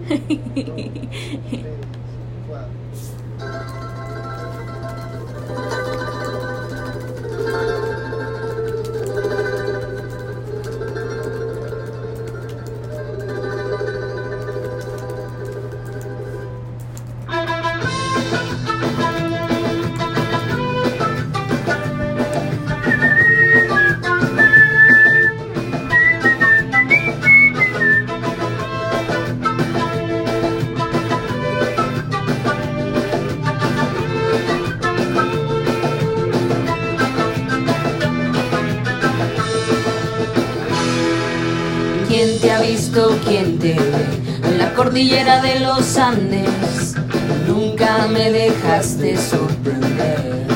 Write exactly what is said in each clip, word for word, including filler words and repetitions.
¿Quién te ha visto? ¿Quién te ve? En la cordillera de los Andes nunca me dejaste sorprender.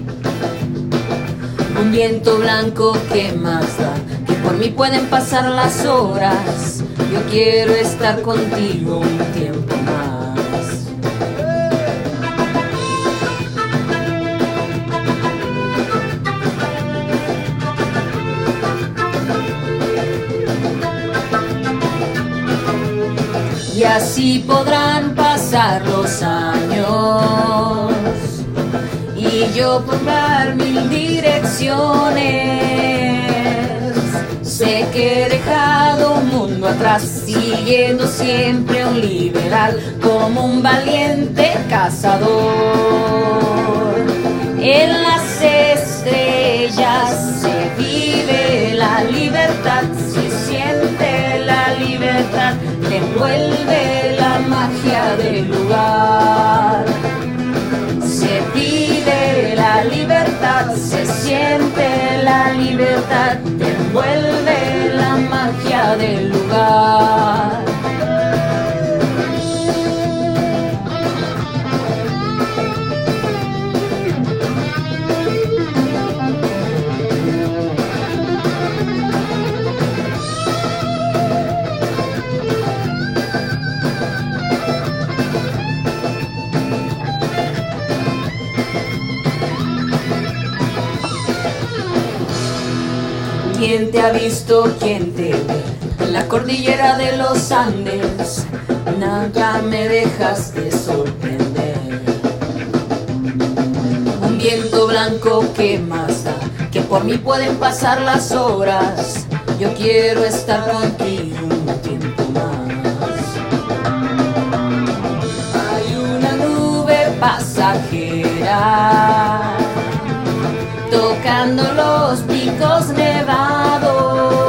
Un viento blanco que más da, que por mí pueden pasar las horas. Yo quiero estar contigo un tiempo más. Y así podrán pasar los años y yo probar mil direcciones. Sé que he dejado un mundo atrás, siguiendo siempre un liberal como un valiente cazador. En las estrellas se vive la libertad, se siente la libertad, te envuelve la magia del lugar. Se vive la libertad, se siente la libertad, te envuelve la magia del lugar. ¿Quién te ha visto? ¿Quién te ve? En la cordillera de los Andes nunca me dejaste sorprender. Un viento blanco que más da, que por mí pueden pasar las horas. Yo quiero estar contigo un tiempo más. Hay una nube pasajera tocando los picos nevados.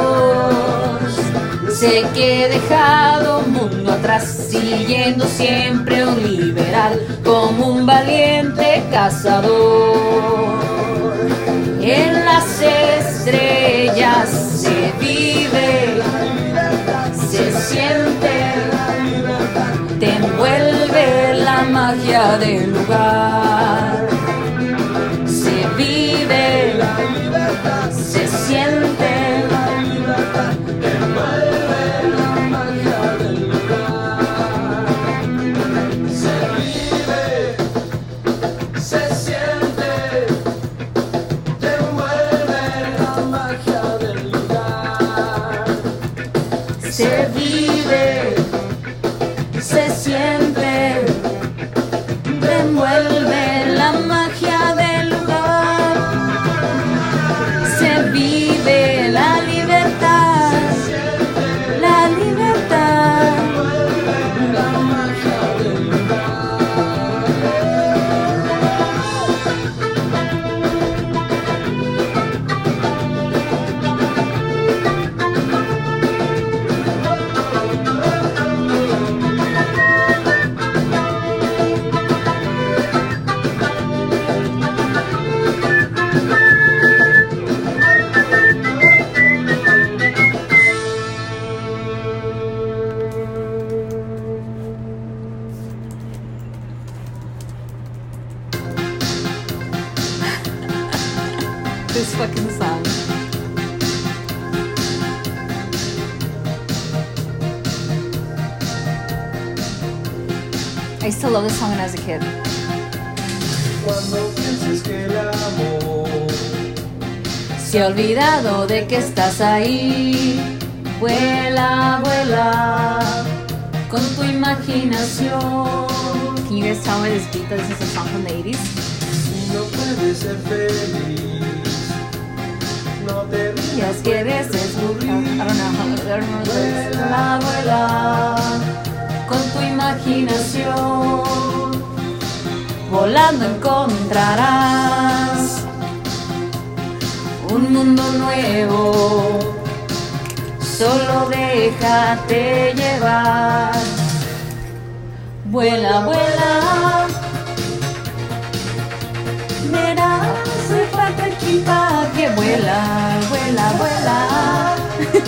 Sé que he dejado un mundo atrás, siguiendo siempre un liberal como un valiente cazador. En las estrellas se vive, se siente, te envuelve la magia del lugar. Se vive la libertad, se siente la libertad, te envuelve la magia del lugar. Se vive, se siente, te envuelve la magia del lugar. Se vive, se siente, te envuelve la magia del lugar. Se vive la libertad, la libertad, la magia del this fucking song. I used to love this song when I was a kid. Cuando pienses que el amor Se ha olvidado de que estás ahí. Vuela, vuela con tu imaginación. Can you guys tell by this beat that this is a song from the eighties? No puedes ser feliz, no te Días que ves I descubrir. don't know how, I don't remember the lyrics. Vuela, vuela, con tu imaginación. Volando encontrarás un mundo nuevo. Solo déjate llevar. Vuela, vuela. Verás, hace falta equipaje. Vuela, vuela, vuela.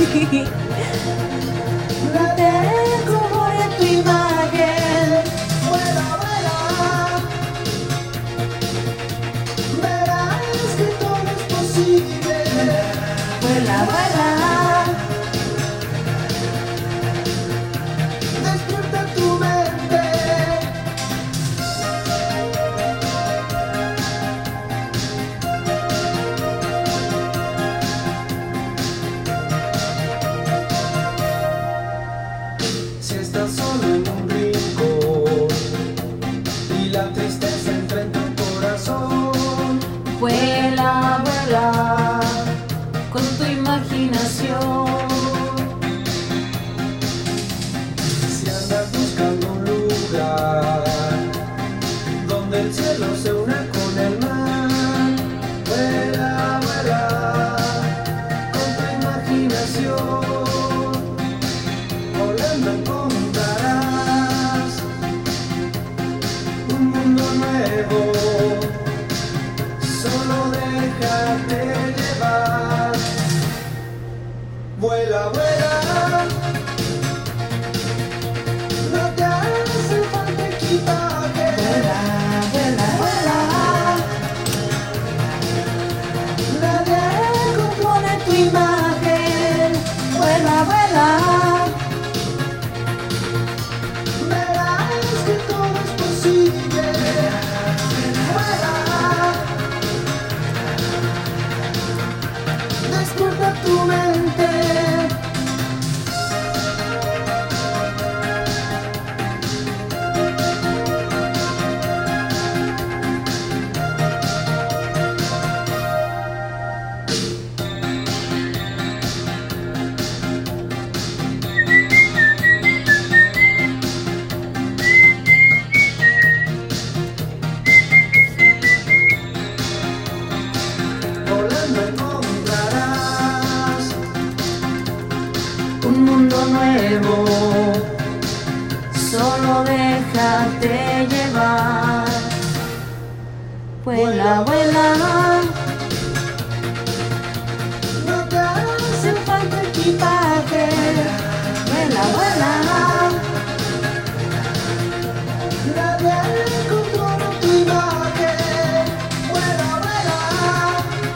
Date como de tu imagen. vuela, vuela. Verás que todo es posible. Vuela, vuela. Despierta tu mente. Si estás solo en un rincón y la tristeza entra en tu corazón, Vuela, vuela, con tu imaginación. si andas buscando un lugar donde el cielo se una con el mar, vuela, vuela, con tu imaginación, volando encontrarás un mundo nuevo, solo déjate llevar, vuela, vuela. No te hace falta equipaje. Vuela, vuela, vuela. Nadie compone tu imagen. Vuela, vuela. Verás que todo es posible. Vuela. Despierta tu mente. Volando encontrarás Un mundo nuevo. Solo déjate llevar. Vuela, vuela. no te hace Hace falta equipaje. Vuela, vuela. nadie controla tu imagen. Vuela, vuela.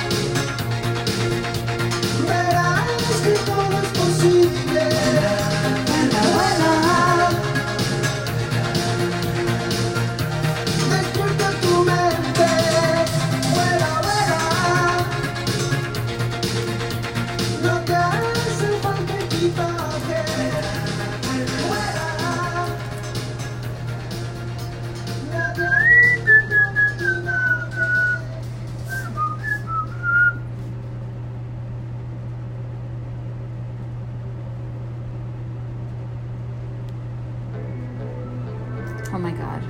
Verás que todo es posible. Vuela, vuela. Despierta tu mente. Vuela, vuela. No te hace falta equipaje. Vuela. Nadie controla tu imagen. Oh my god.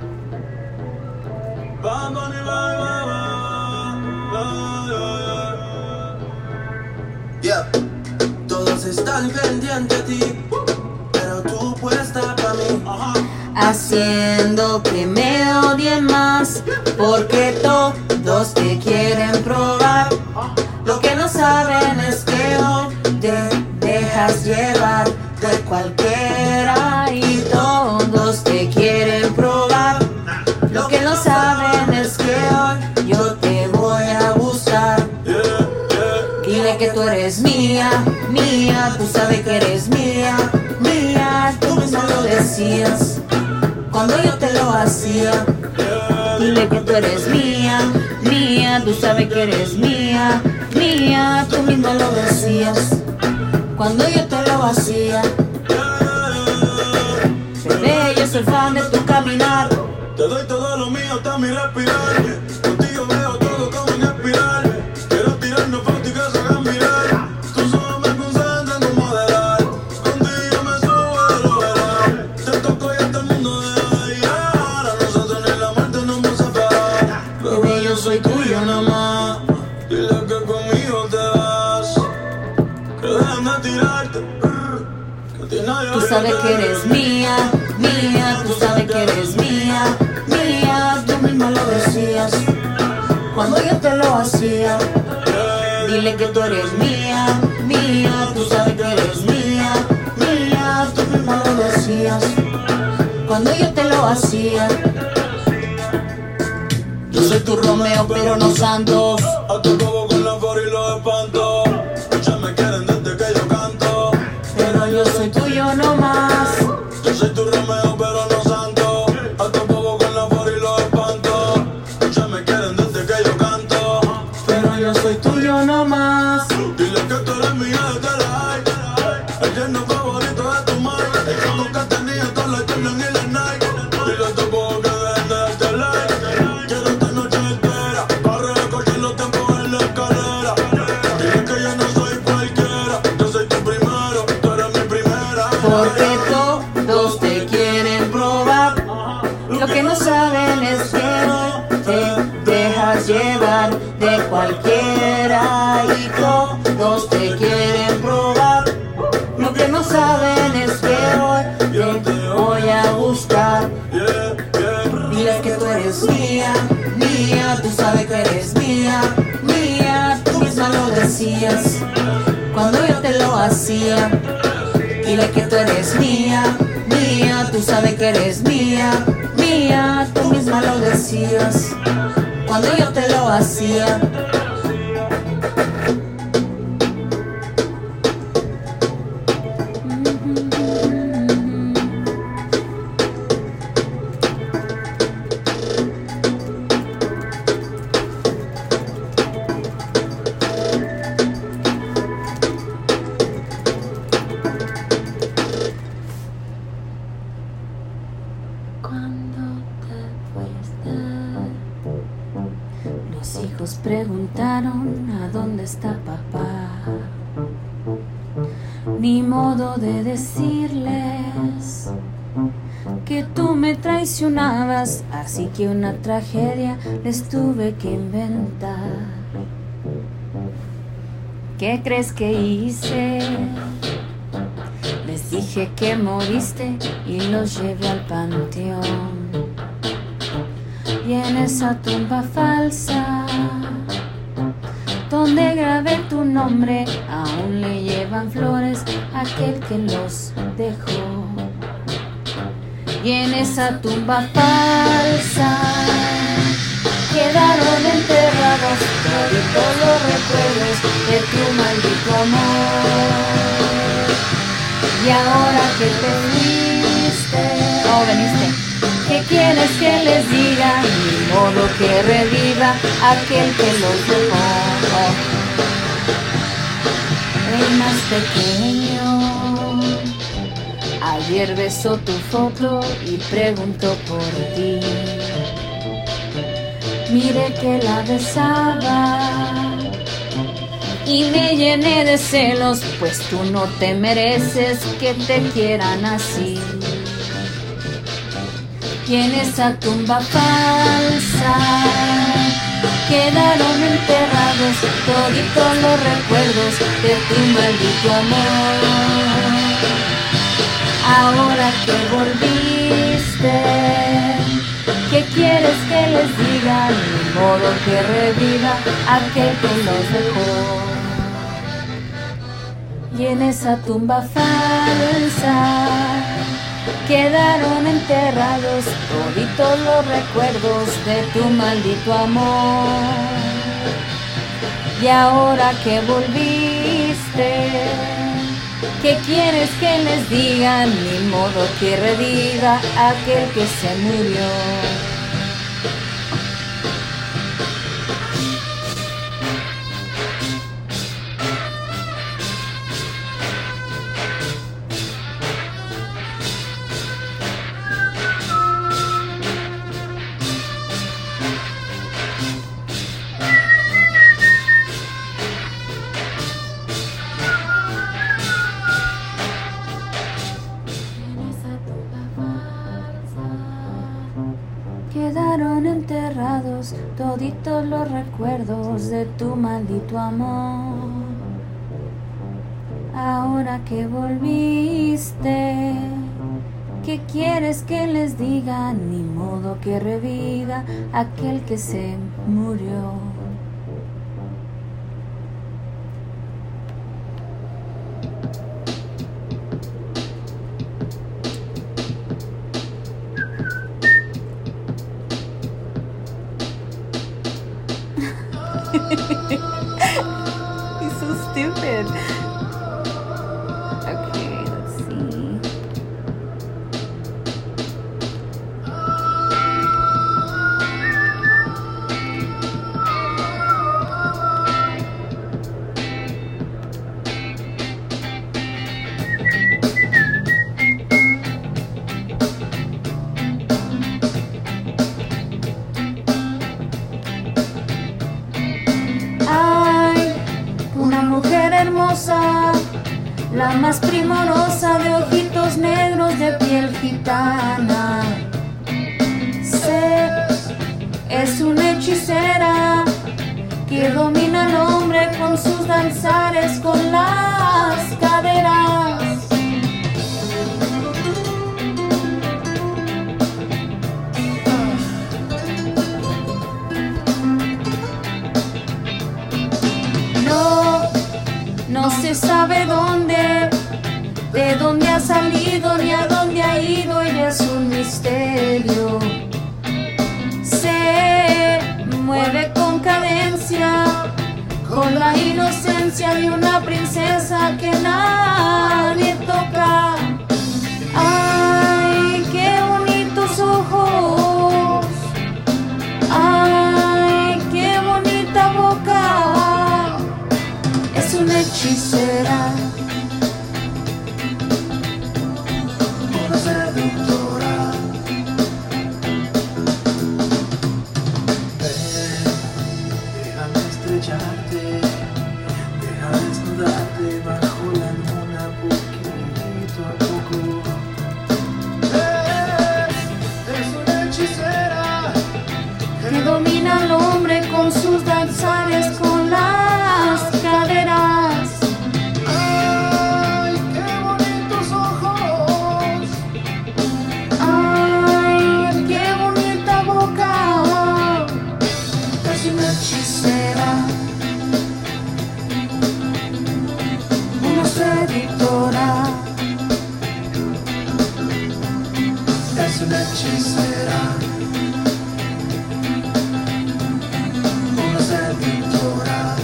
Yeah. Todos están pendientes a ti, pero tú puesta para mí. Haciendo que me odien más, porque todos te quieren probar. Lo que no saben es que hoy te dejas llevar de cualquiera y todos te quieren probar. Lo que no saben es que hoy yo te voy a gustar. Dile que tú eres mía, mía, tú sabes que eres mía, mía, tú mismo lo decías cuando yo te lo hacía. Dile que tú eres mía, mía, tú sabes que eres mía, mía, tú mismo lo decías cuando yo te lo hacía. Sí. soy fan de tu caminar. Te doy todo lo mío hasta mi respirar. Contigo veo todo como en espiral. Quiero tirarnos fotos y que se hagan mirar. Tus ojos me concentran como moderar. Contigo me sube lo verás. Te toco y hasta el mundo deja de llegar. A nosotros ni la muerte nos va a separar. Bebé, yo soy tuyo nada más. Dile que conmigo te vas. Que dejen de tirarte. Que a ti nadie Tú sabes que eres mía, mía, tú sabes que eres mía, mía, tú misma lo decías cuando yo te lo hacía. Dile que tú eres mía, mía, tú sabes que eres mía, mía, tú misma lo decías cuando yo te lo hacía. Yo soy tu Romeo pero no Santos. A tu cobo con la flor y los espantos. Muchas me quieren desde que yo canto. Pero yo soy tuyo no más. Yo soy tu Romeo pero no santo. A tu cobo con la flor y los espantos. Muchas me quieren desde que yo canto. Pero yo soy tuyo no más. Dile que tú eres mía desde la high. El yerno favorito de tu madre. El que nunca tenía todas las Jordan y las Nike. Dile a tu cobo que dejen de darte like. Quiero esta noche entera para recortar los tiempos en la escalera. Dile que yo no soy cualquiera. Yo soy tu primero, tú eres mi primera. Porque todos te quieren probar. Lo que no saben es que hoy te dejas llevar de cualquiera. Y todos te quieren probar. Lo que no saben es que hoy te voy a buscar. Yeah, yeah. Dile que tú eres mía, mía, tú sabes que eres mía, mía, tú misma lo decías cuando yo te lo hacía. Dile que tú eres mía, mía, tú sabes que eres mía, mía, tú misma lo decías cuando yo te lo hacía. Cuando te fuiste, los hijos preguntaron a dónde está papá. Ni modo de decirles que tú me traicionabas, así que una tragedia les tuve que inventar. ¿Qué crees que hice? Les dije que moriste y los llevé al panteón. Y en esa tumba falsa, donde grabé tu nombre, aún le llevan flores a aquel que los dejó. Y en esa tumba falsa quedaron enterrados todos los recuerdos de tu maldito amor. Y ahora que te fuiste, oh, veniste, ¿qué quieres que les diga? Ni modo que reviva aquel que los dejó. El más pequeño ayer besó tu foto y preguntó por ti. Mire que la besaba y me llené de celos, pues tú no te mereces que te quieran así. Y en esa tumba falsa quedaron enterrados toditos los recuerdos de tu maldito amor. Ahora que volviste, ¿qué quieres que les diga? Ni modo que reviva aquel que los dejó. Y en esa tumba falsa quedaron enterrados toditos los recuerdos de tu maldito amor. Y ahora que volviste, ¿qué quieres que les diga? Ni modo que reviva aquel que se murió. quedaron enterrados toditos los recuerdos de tu maldito amor. Ahora que volviste, ¿qué quieres que les diga? Ni modo que reviva aquel que se murió. He's so stupid. Okay, let's see. Hermosa, la más primorosa de ojitos negros de piel gitana. Sé, es una hechicera que domina al hombre con sus danzares, con las caderas. No se sabe dónde, de dónde ha salido ni a dónde ha ido, ella es un misterio. Se mueve con cadencia, con la inocencia de una princesa que nadie toca. Ay, qué bonitos ojos, ay, qué bonita boca. Es una hechicera, una seductora. Ven, déjame estrecharte, deja desnudarte bajo la luna poquito a poco. Ven, es una hechicera que domina al hombre con sus danzares, con las caderas. Ay, qué bonitos ojos, Ay, qué bonita boca. es una hechicera, Una seductora, es una hechicera, una seductora.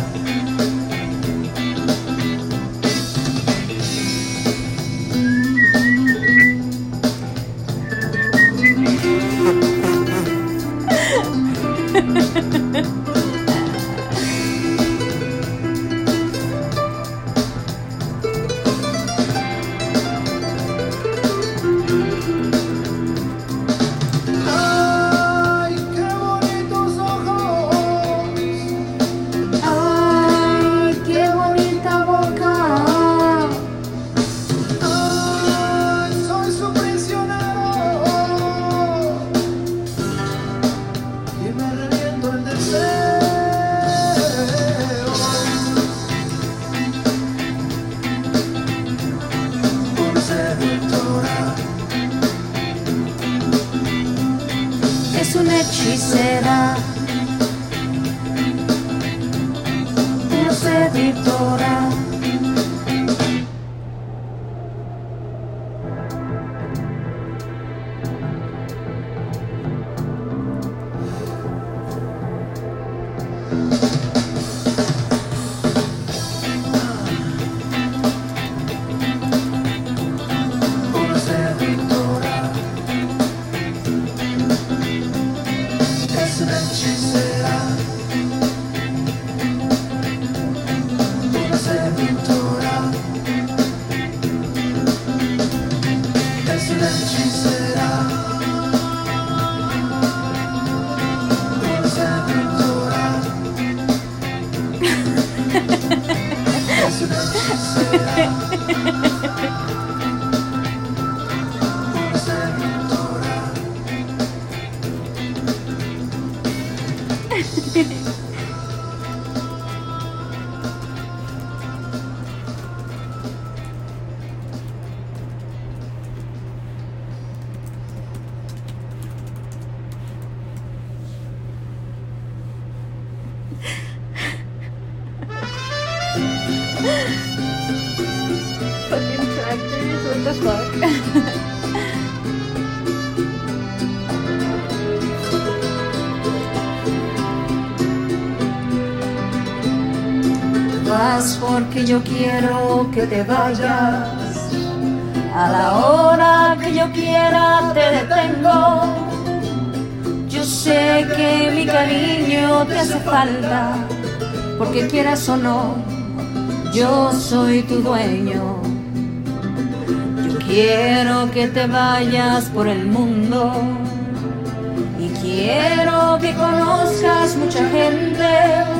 Ay, qué bonitos ojos, ay, qué bonita boca. ay, soy su prisionero y me reviento el deseo. Una seductora, Es una hechicera, una seductora. una seductora, es una hechicera. the fuck? Vas porque yo quiero que te vayas. A la hora que yo quiera te detengo. Yo sé que mi cariño te hace falta, porque quieras o no, yo soy tu dueño. Yo quiero que te vayas por el mundo y quiero que conozcas mucha gente.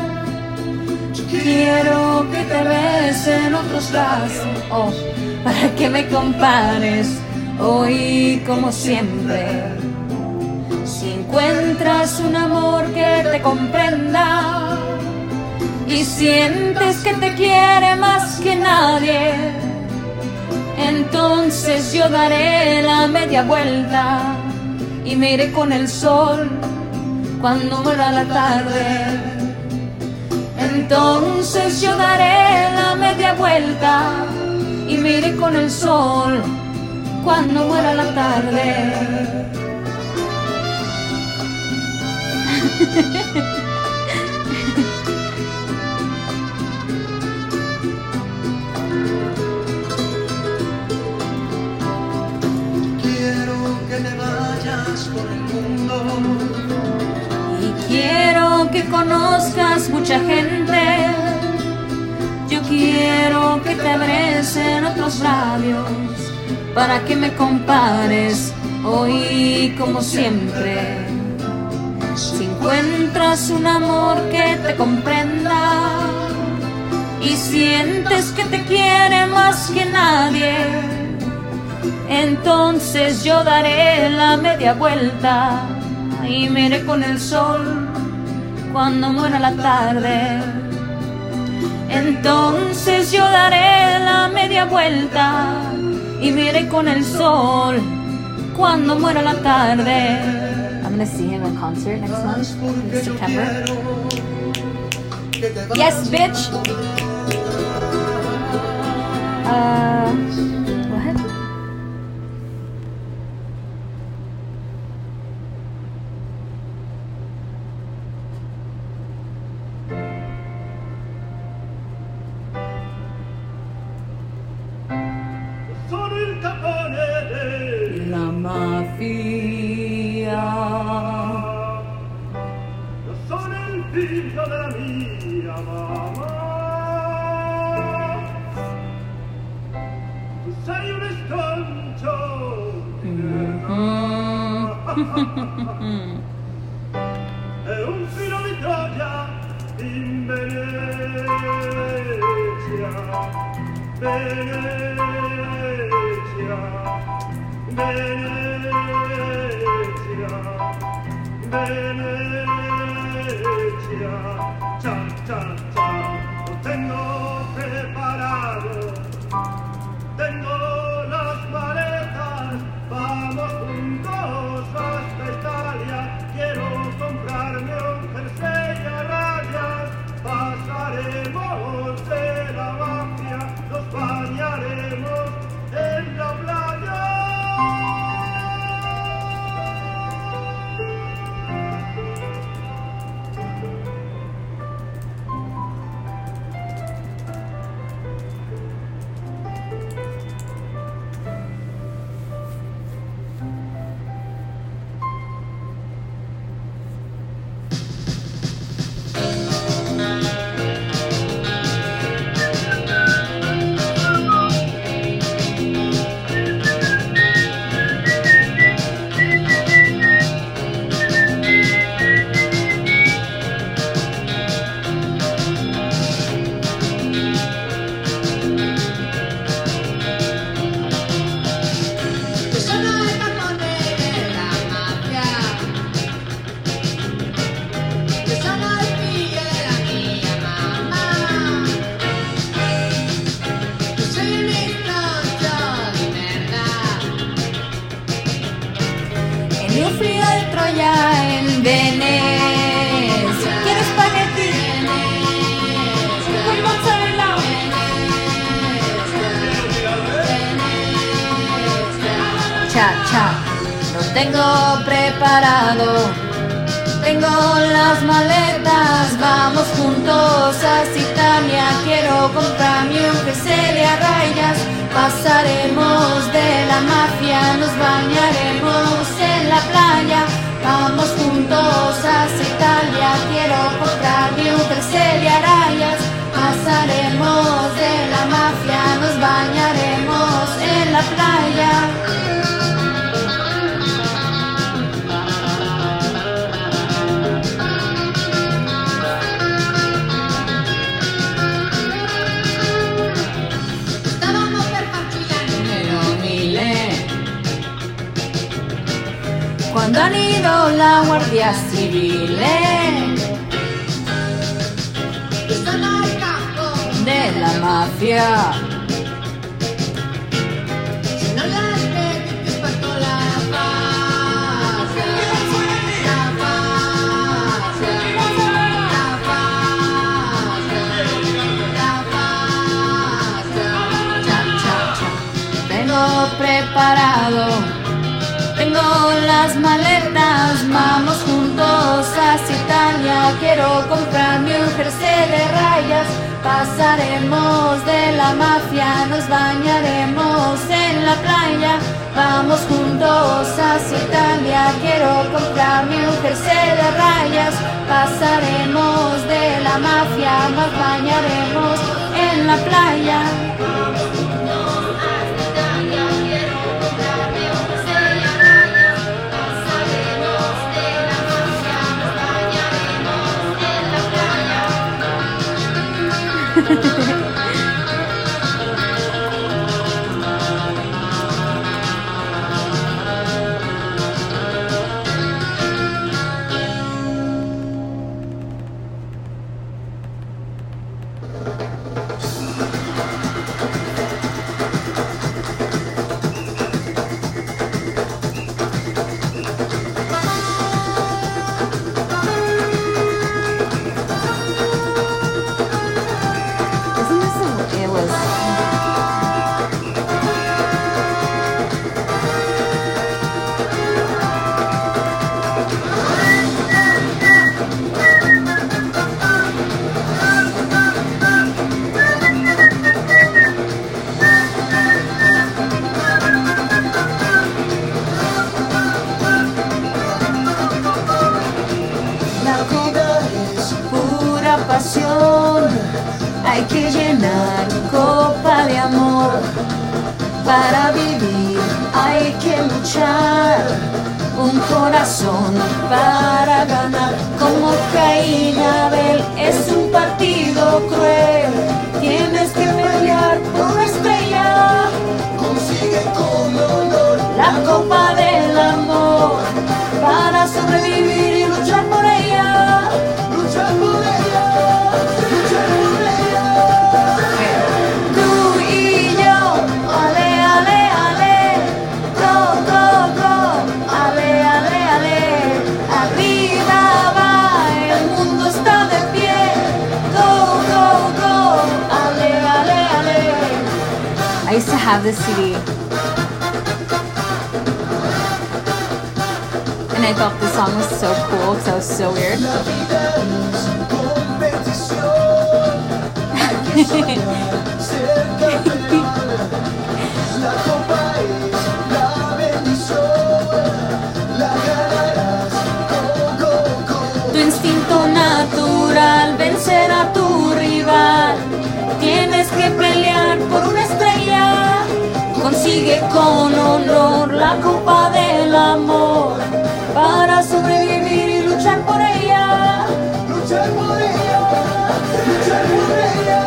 Quiero que te besen otros brazos, oh, para que me compares hoy como siempre. Si encuentras un amor que te comprenda y sientes que te quiere más que nadie, entonces yo daré la media vuelta y me iré con el sol cuando muera la tarde. Entonces yo daré la media vuelta y me iré con el sol cuando muera la tarde. Quiero que te vayas por el mundo y quiero que conozcas mucha gente. Yo quiero que te abracen otros labios para que me compares hoy como siempre. Si encuentras un amor que te comprenda y sientes que te quiere más que nadie, entonces yo daré la media vuelta y me iré con el sol cuando muera la tarde. Entonces yo daré la media vuelta y me iré con el sol cuando muera la tarde. I'm gonna see him in concert next month in September. que te Yes, bitch! Uh, what? sono il capone della La mafia. Io sono il figlio della mia mamma. Tu sei un estoncio di guerra. È un filo di Troia in Venezia. Venezia. Venezia, Venezia, cha, cha, cha, lo tengo preparado, tengo las maletas, vamos juntos hasta Italia, quiero comprarme un jersey a rayas, pasaremos de la mafia, nos bañaremos en la playa. El frío de Troya en Venecia. ¿Quieres espagueti? Con mozzarella. cha, cha. Lo tengo preparado. Tengo las maletas, vamos juntos a Italia. Quiero comprarme un jersey a rayas. Pasaremos de la mafia, nos bañaremos en la playa. Vamos juntos a Italia. Quiero comprarme un jersey a rayas. Pasaremos de la mafia, nos bañaremos en la playa. Cuando han ido la Guardia Civil de la mafia, se non la vedi più fatto la faccia, la faccia, la faccia, la faccia, cha, cha, cha. Vengo preparado. Tengo las maletas, vamos juntos a Italia. Quiero comprarme un jersey de rayas. Pasaremos de la mafia, nos bañaremos en la playa. Vamos juntos a Italia. Quiero comprarme un jersey de rayas. Pasaremos de la mafia, nos bañaremos en la playa. Hay que llenar copa de amor. Para vivir hay que luchar. Un corazón para ganar. Como Caín y Abel es un partido cruel. Tienes que pelear por una estrella. Consigue con honor la copa del amor. Para sobrevivir y luchar por ella. Luchar por ella. I used to have this C D, and I thought this song was so cool because I was so weird. Tu instinto natural vencerá a tu rival. Tienes que pelear por una estrella. Consigue con honor la copa del amor. Para sobrevivir y luchar por ella. Luchar por ella. Luchar por ella.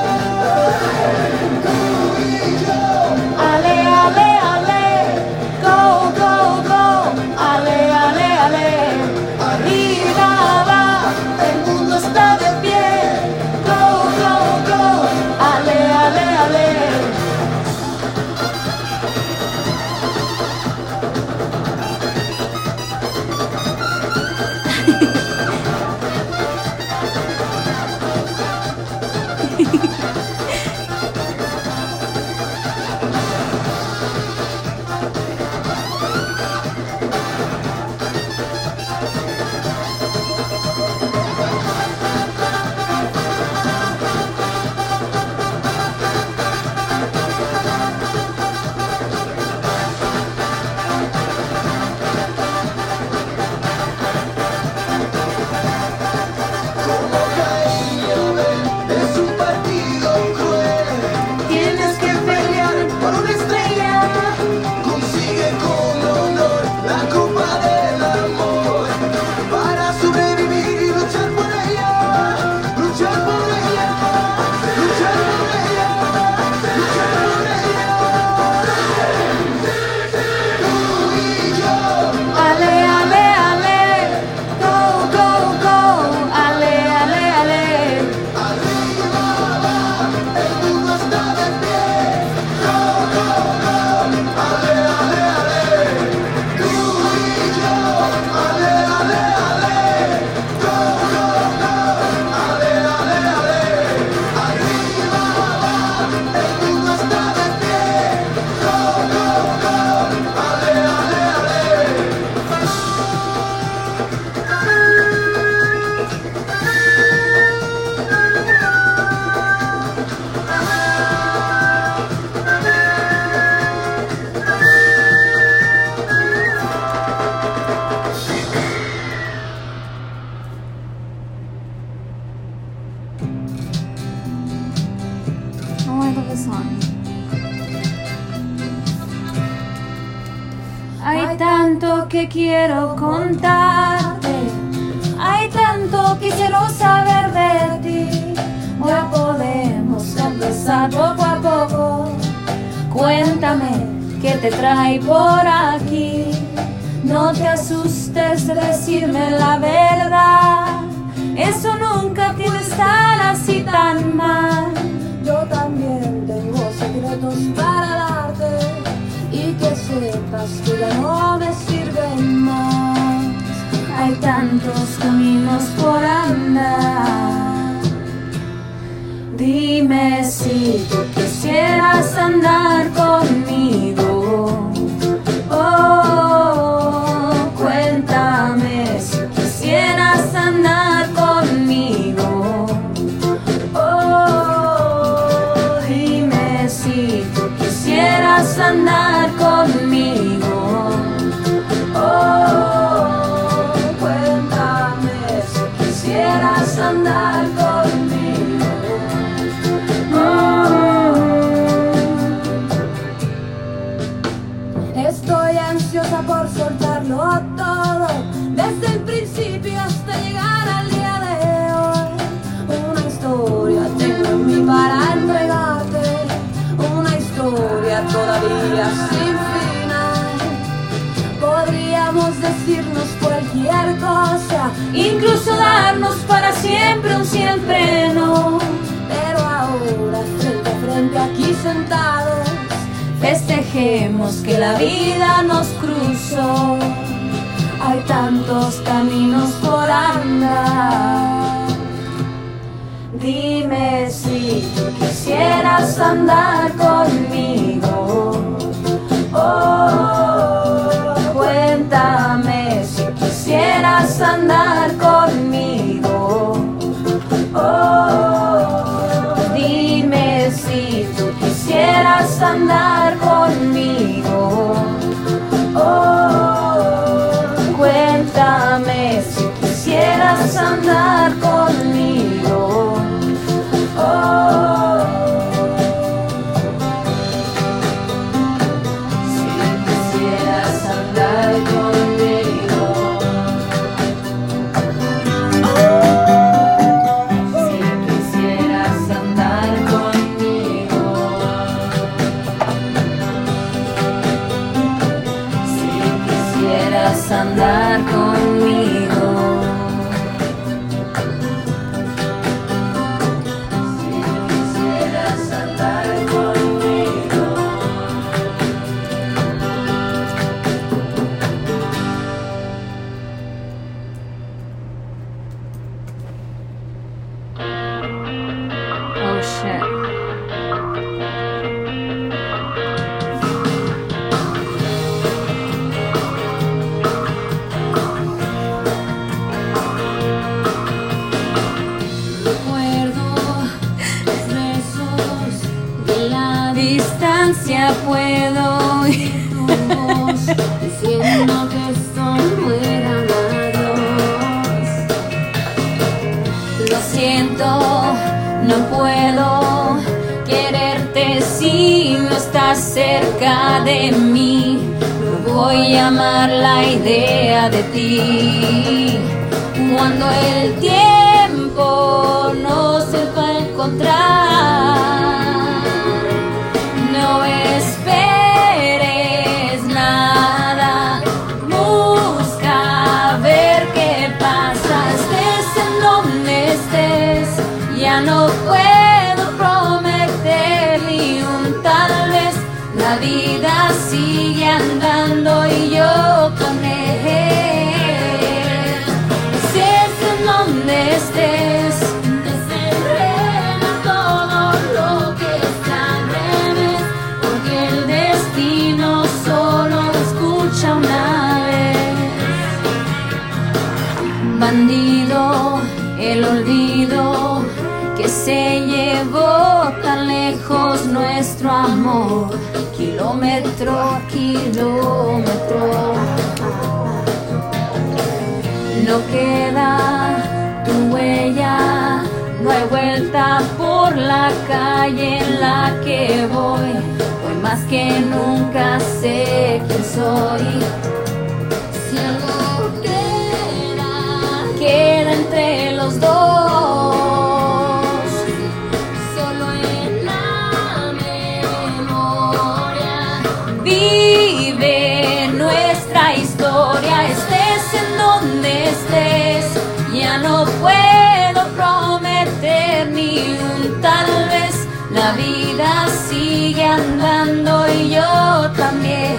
Tú y yo. Ale, ale, ale. Go, go, go. Ale, ale, ale. Arriba va. El mundo está de pie. Go, go, go. Ale, ale, ale. Hay tanto que quiero contarte, hay tanto que quiero saber de ti. Ya podemos empezar poco a poco. Cuéntame qué te trae por aquí. No te asustes de decirme la verdad, eso nunca tiene que estar así tan mal. Yo también tengo secretos para darte y que sepas que ya no me sirven más. Hay tantos caminos por andar. Dime si tú quisieras andar conmigo. Oh, cuéntame si quisieras andar conmigo. Oh, dime si tú quisieras andar conmigo. Oh, cuéntame si quisieras andar conmigo. Oh, estoy ansiosa por soltarlo todo, desde el principio hasta llegar al día de hoy. Una historia tengo en mí para entregarte, una historia todavía sin final. Podríamos decirnos cualquier cosa, incluso darnos para siempre un siempre no. Pero ahora frente a frente aquí sentados, festejemos que la vida nos cruzó. Hay tantos caminos por andar. Dime si tú quisieras andar conmigo. Oh, cuéntame si quisieras andar conmigo. Oh, dime si tú quisieras andar conmigo. Oh, cuéntame si quisieras andar conmigo. Oh, si quisieras andar conmigo. Si quisieras andar conmigo. Si quisieras andar conmigo. Si quisieras andar conmigo. Oh shit. Recuerdo los besos de la distancia, puedo oír tu voz diciendo que esto no era adiós. Lo siento, no puedo quererte si no estás cerca de mí. No voy a amar la idea de ti. Cuando el tiempo nos va a encontrar, no esperes nada, busca ver qué pasa. Estés en donde estés, ya no puedo prometer ni un tal vez. La vida sigue andando y yo con él. Estés en donde estés, desenreda todo lo que está al revés, porque el destino solo escucha una vez. Bandido, el olvido que se llevó tan lejos nuestro amor, kilómetro a kilómetro. No queda tu huella, no hay vuelta por la calle en la que voy. Hoy más que nunca sé quién soy. estés, ya no puedo prometer ni un tal vez. La vida sigue andando y yo también.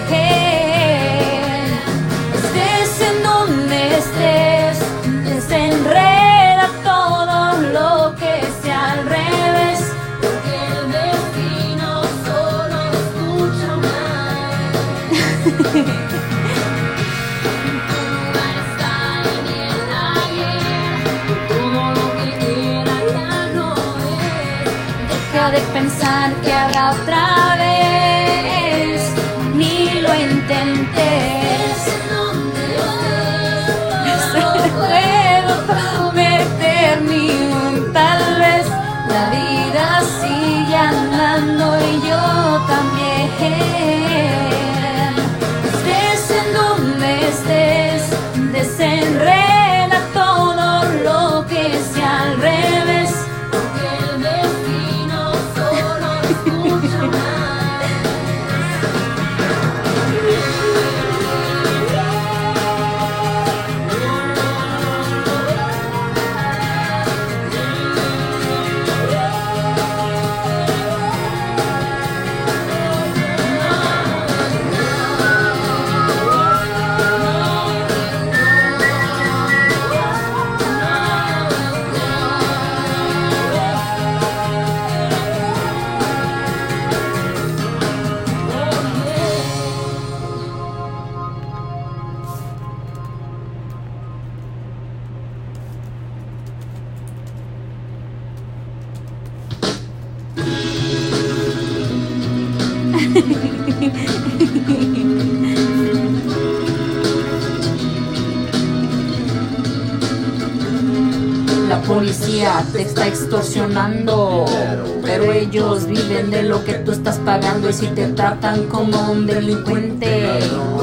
Estés en donde estés, desenreda todo lo que sea al revés, porque el destino solo escucha mal. De pensar que habrá otra vez, ni lo intentes. No puedo prometer ni un tal vez. La vida sigue andando y yo también. Estés en donde estés, desenreda todo lo que sea al revés. La policía te está extorsionando, pero ellos viven de lo que tú estás pagando. Y si te tratan como un delincuente,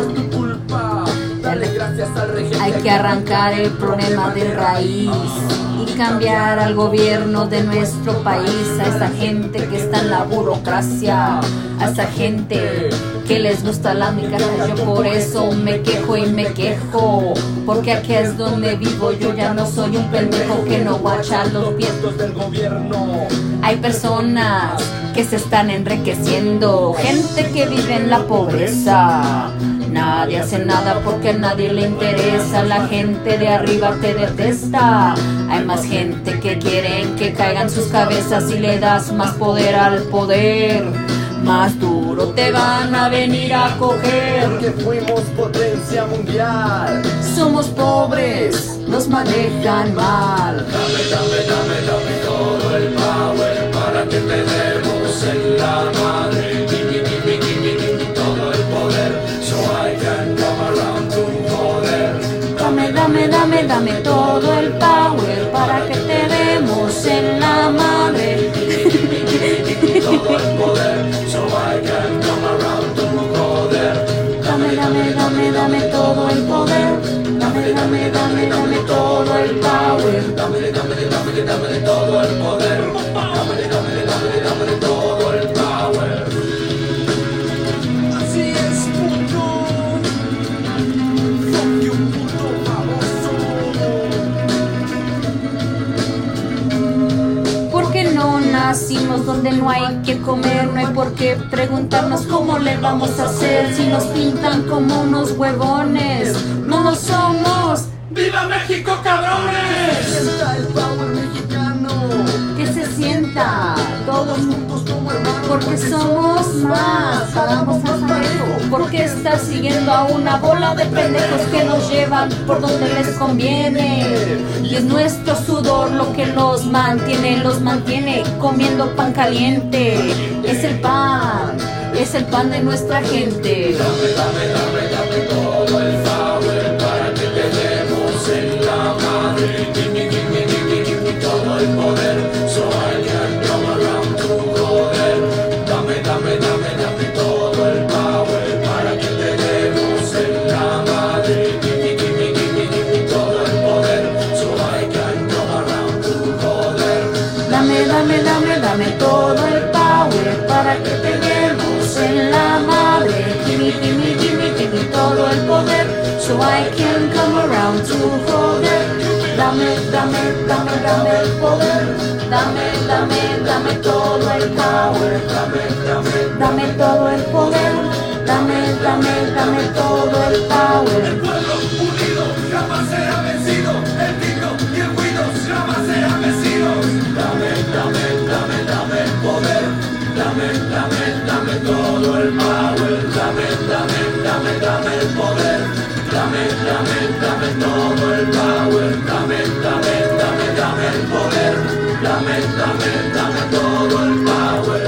hay que arrancar el problema de raíz y cambiar al gobierno de nuestro país, a esa gente que está en la burocracia, a esa gente que les gusta la migaja. Yo por eso me quejo y me quejo, porque aquí es donde vivo. Yo ya no soy un pendejo que no guacha los vientos del gobierno. Hay personas que se están enriqueciendo, gente que vive en la pobreza. Nadie hace nada porque a nadie le interesa. La gente de arriba te detesta. Hay más gente que quieren que caigan sus cabezas. Y le das más poder al poder, más duro te van a venir a coger. Porque fuimos potencia mundial. Somos pobres, nos manejan mal. Dame, dame, dame, dame todo el power para que te demos en la madre. Give me, give me, give me, give me todo el poder, so I can come around to poder. Dame, dame, dame, dame todo el power para que te demos en la madre. Todo el poder, so I can come around to poder. Dame, dame, dame, dame todo el poder. Dame, dame, dame, dame todo el power. Dame, dame, dame, dame todo el poder. Dame, dame, dame, dame todo el power. Así es, puto. Fuck you, puto baboso. Porque no nacimos donde no hay que comer. No hay por qué preguntarnos cómo le vamos a hacer si nos pintan como unos huevones. No lo somos. ¡Viva México, cabrones! Sienta el power mexicano. Que se sienta Todos juntos como hermanos. porque somos más, pagamos más parejo. Porque estás siguiendo a una bola de pendejos que nos llevan por donde les conviene. Y es nuestro sudor lo que los mantiene, los mantiene comiendo pan caliente. Es el pan, es el pan de nuestra gente. Dame, dame, dame, dame todo el power para que te demos en la madre. Give me, give me, give me, give me todo el poder, so I can come around to poder. Dame, dame, dame, dame todo el power para que te demos en la madre. Give me, give me, give me, give me todo el poder, so I can come around to poder. Dame, dame, dame, dame todo el power para que te demos en la madre. Gimme, gimme, gimme, gimme todo el poder, so I can come around to joder. Dame, dame, dame, dame el poder. Dame, dame, dame todo el power. Dame, dame, dame todo el poder. Dame, dame, dame todo el power. El pueblo unido jamás será vencido. El grito y el ruido jamás serán vencidos. Dame, dame, dame, dame el poder. Dame, dame, dame todo el power. Dame, dame, dame, dame el poder. Dame, dame, dame todo el power. Dame, dame, dame, dame el poder. Dame, dame, dame todo el power.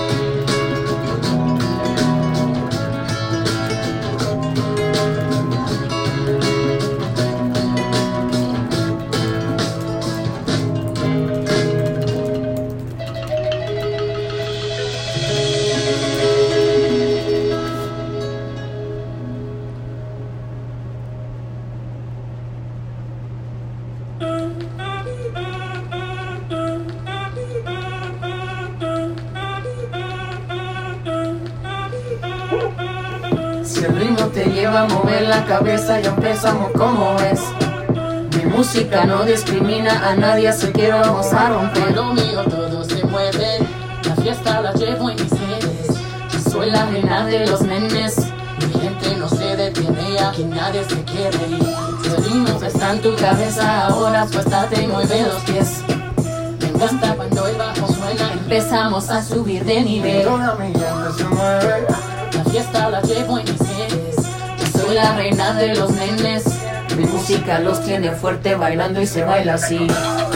Si el ritmo te lleva a mover la cabeza, ya empezamos como es. Mi música no discrimina a nadie, así que vamos a romper. Lo mío todo se mueve, la fiesta la llevo en mis genes. Yo soy la reina de los nenes, mi gente no se detiene, aquí nadie se quiere ir. Si el ritmo está en tu cabeza, ahora suéltate y mueve los pies. Me encanta cuando el bajo suena, empezamos a subir de nivel. Toda mi gente se mueve. La fiesta la llevo en mis genes. Yo soy la reina de los nenes. Mi música los tiene fuerte bailando y se baila así.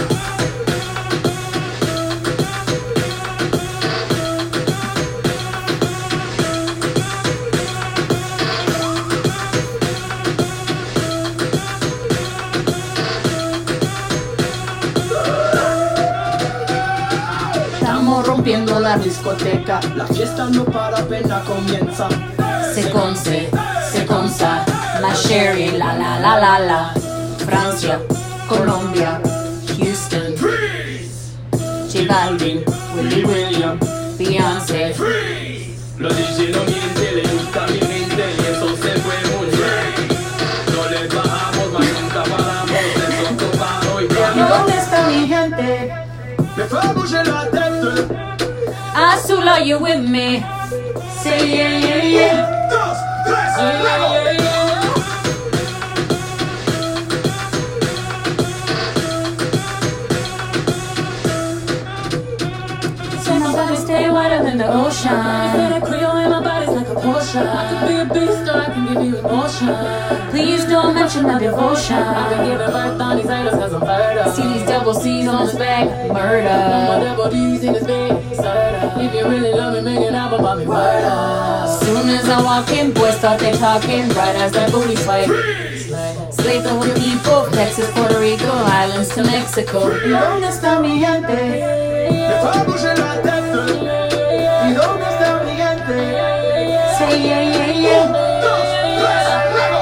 Estamos rompiendo la discoteca. La fiesta no para, apenas comienza. Se conce, se consa, la Sherry, la la la la la. Francia, Colombia, Houston, J Balvin, Willy William, Beyoncé. Los D J no mienten, le gusta mi mente y eso se fue muy bien. No les bajamos, mas nunca paramos, eso topado y ¿Y dónde está mi gente? me fue a bouger la tête. Azul, are you with me? Say yeah, yeah, yeah. Dos, tres, luego. So my body stay wider than the ocean. That Creole in my body's like a potion. I could be a beast or I can give you emotion. Please don't mention my devotion. I can give a birth on these haters cause I'm fired up. See these double C's on his back, My murder. double D's in this bed, if you really love me, make an album about me, word up. Soon as I walk in, boys start they talking, right as that booty swipe. Slave for the people, Texas, Puerto Rico, islands to Mexico. ¿Y dónde está mi gente? Me fue a bouger la tête. ¿Y dónde está mi gente? Say yeah, yeah, yeah. Dos, tres, luego.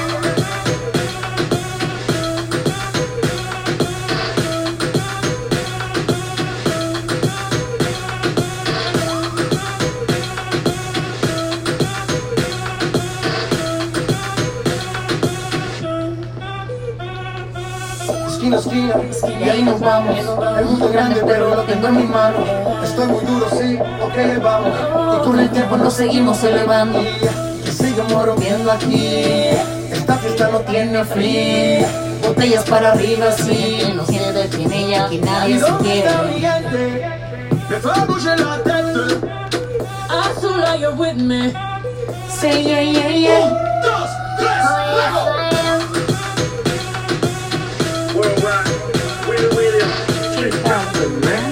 Esquina, esquina, y ahí nos vamos. El mundo es grande, pero lo tengo en mi mano. Estoy muy duro, sí, ok, ahí vamos. Y con el tiempo nos seguimos elevando. Y seguimos rompiendo aquí. Esta fiesta no tiene fin. Botellas para arriba, sí. No se detiene ya, aquí nadie ¿Y se dónde quiere. está mi gente? Me fue a bouger la tête. Azul, are you with me? Say yeah, yeah, yeah. Dos, tres, luego. Worldwide, Willy William, J Balvin, man.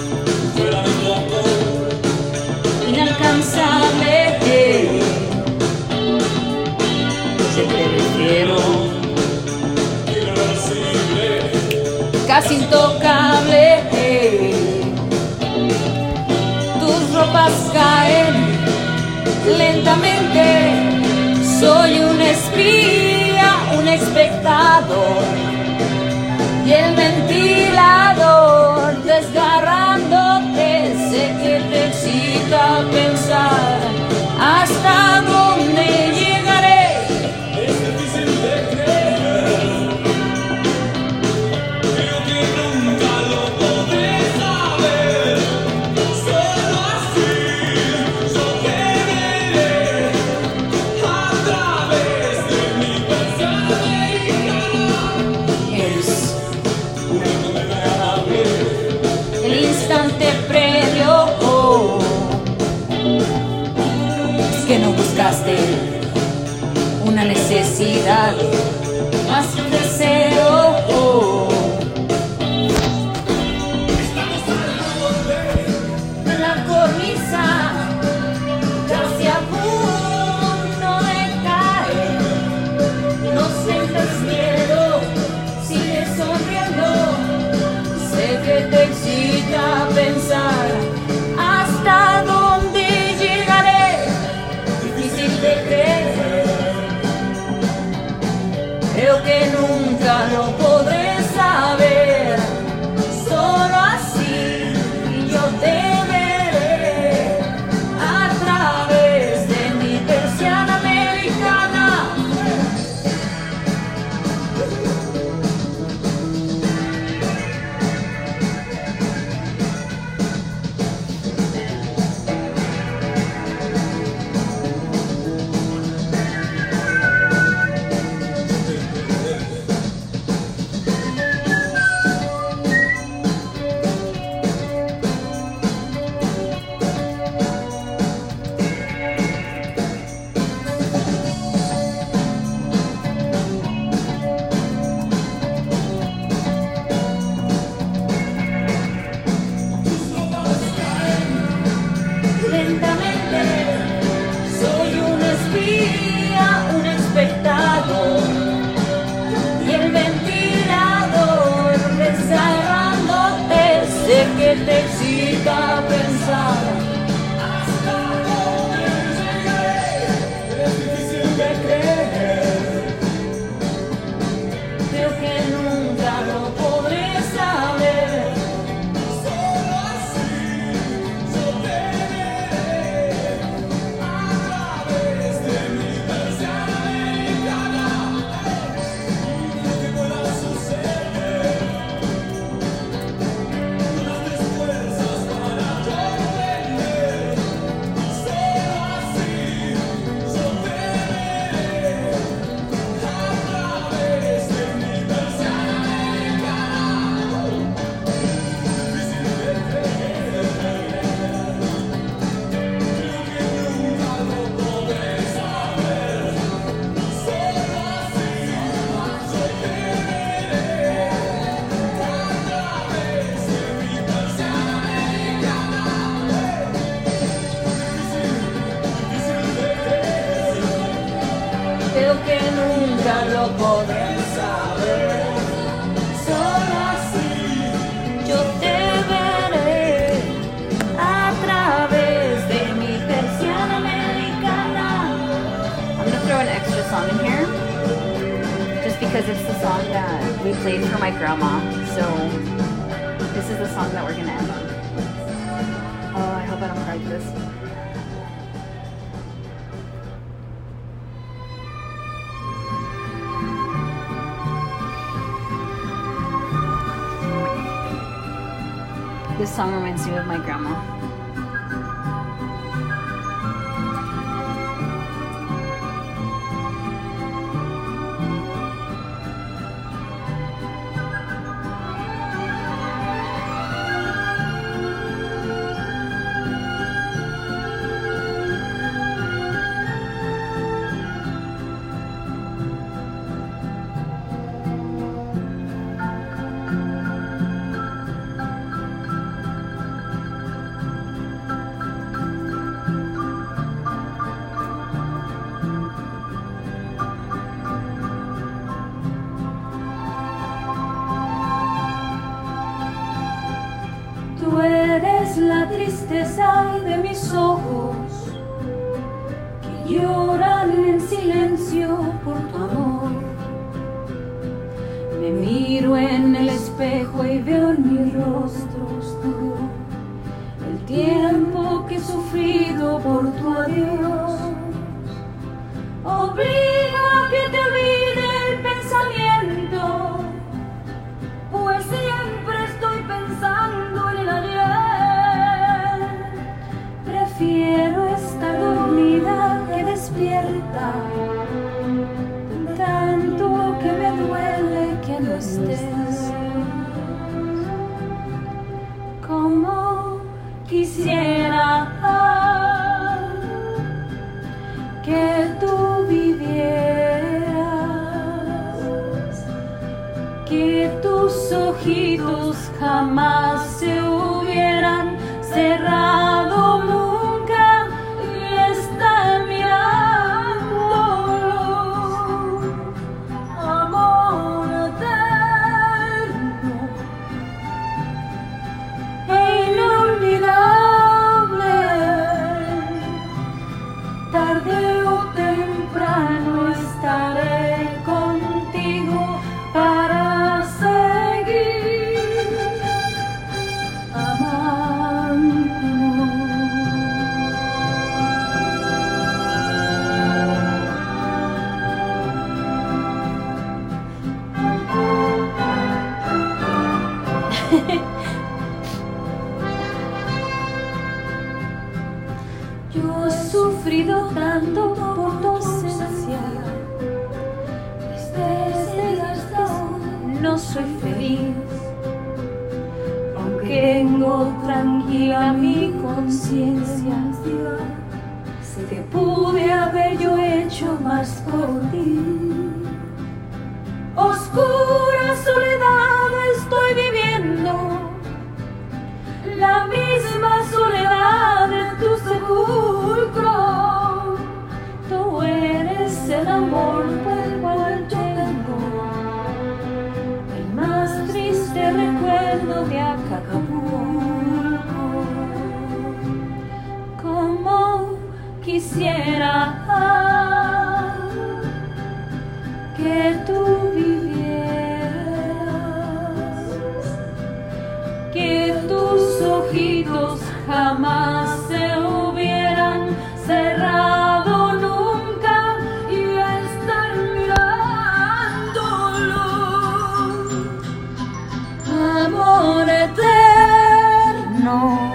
Inalcanzable. intocable. Tus ropas caen lentamente. Soy un espía, un espectador. Y el ventilador desgarrándote, sé que te excita pensar hasta dónde llegaré. Es difícil de creer. Creo que nunca lo podré saber. Solo así yo te veré a través de mi persiana americana. Es el instante previo. Oh, es que no buscaste una necesidad, más que un deseo. Oh, en la cornisa, casi a punto de caer. No sientes miedo, sigue sonriendo. Sé que te excita pensar hasta dónde llegaré. Difícil de creer. Creo que nunca lo podré saber. Solo así yo te veré a través de mi persiana americana. Lentamente, soy un espía, un espectador. Y el ventilador desgarrándote, sé que te excita pensar hasta dónde llegaré. Es difícil de creer. Creo que nunca lo podré saber. Solo así yo te veré a través de mi persiana americana. Lo que pueda suceder, no des fuerzas para comprender. Solo así yo te veré a través de mi persiana americana. Difícil de creer. Creo que nunca lo podré saber. Solo así yo te veré a través de mi persiana americana. Difícil de creer. Creo que nunca lo podré saber. Solo así yo te veré a través de mi persiana americana. I'm gonna throw an extra song in here, just because it's the song that we played for my grandma. So this is the song that we're gonna end on. Oh, I hope I don't cry to this. This song reminds me of my grandma. tristes hay de mis ojos que lloran en silencio por tu amor. Me miro en el espejo y veo en mi rostro oscuro el tiempo que he sufrido por tu adiós. Obligo a que te olvide el pensamiento, pues siempre estoy pensando en el ayer. Prefiero estar dormida que despierta, tanto que me duele que no estés. Como quisiera que tú vivieras, que tus ojitos jamás se hubieran cerrado nunca y estar mirándolo. Amor eterno e inolvidable, tarde o temprano estaré contigo para seguir amándonos. Yo he sufrido tanto por tu ausencia, desde el no soy feliz, aunque tengo tranquila mi conciencia. Sé que pude haber yo hecho más por ti. Oscura soledad estoy viviendo, la misma soledad en tu sepulcro. Tú eres el amor por el cual yo tengo el más triste recuerdo de Acapulco. Como quisiera que tú vivieras, que tus ojitos jamás se hubieran cerrado nunca y estar mirándolo. Amor eterno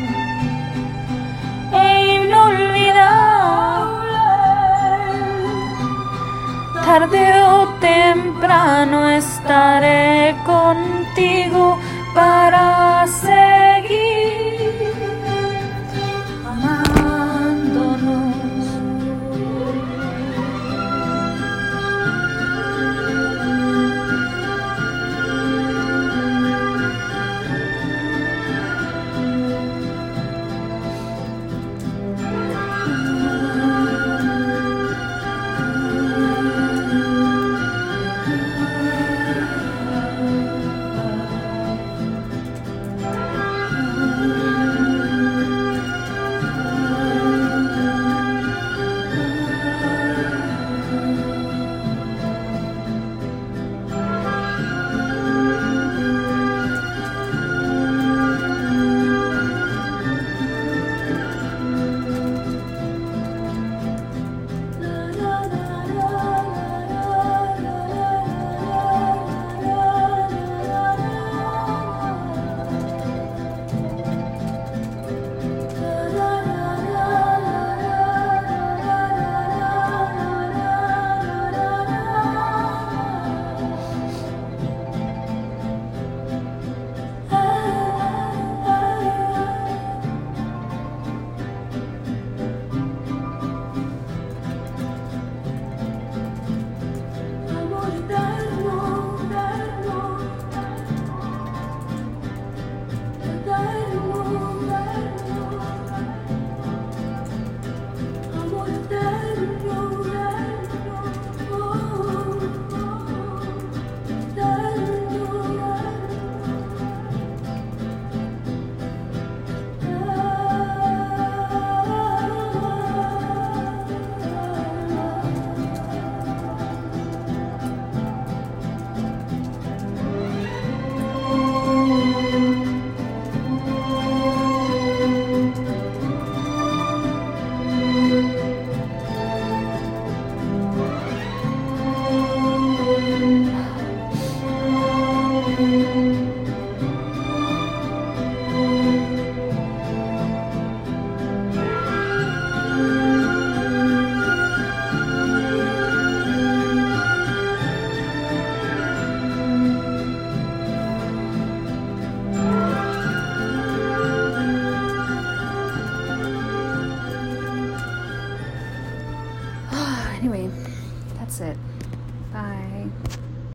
e inolvidable, tarde o temprano estaré contigo para ser